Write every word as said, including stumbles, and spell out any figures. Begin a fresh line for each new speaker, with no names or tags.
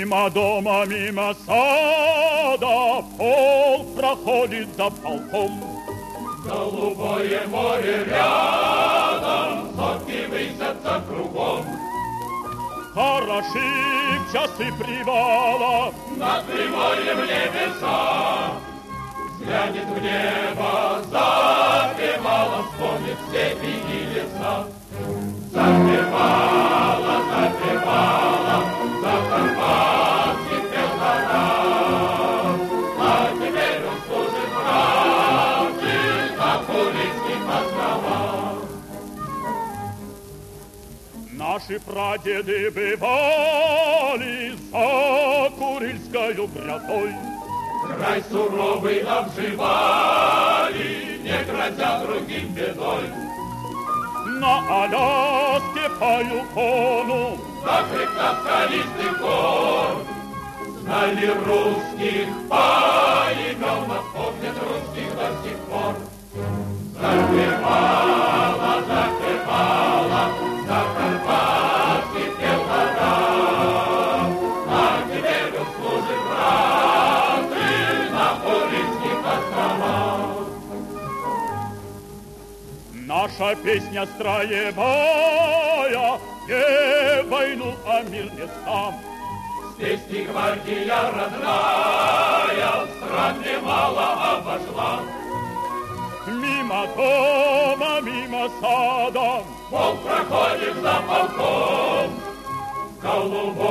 Мимо дома, мимо сада, полк проходит за полком.
Голубое море рядом, сотни высятся кругом.
Хороши в часы привала
над Приморьем небеса. Взглянет в небо, запевала, вспомнит степи и леса. Запевала, запевала, Закарпатский пел гора. А теперь он служит правде на Курильских островах.
Наши прадеды бывали за Курильскою грядой.
Край суровый обживали, не грозя другим бедой.
На Аляске по Юкону,
на хребтах скалистых гор, знали русских по именам, помнят русских до сих пор. Запевала, запевала, Закарпатский пел гора. А теперь он служит правды на Курильских островах.
Наша песня строевая, не войну, а мир местам.
Здесь не гвардия родная, стран немало обошла.
Мимо дома, мимо сада,
полк проходит за полком. Голубой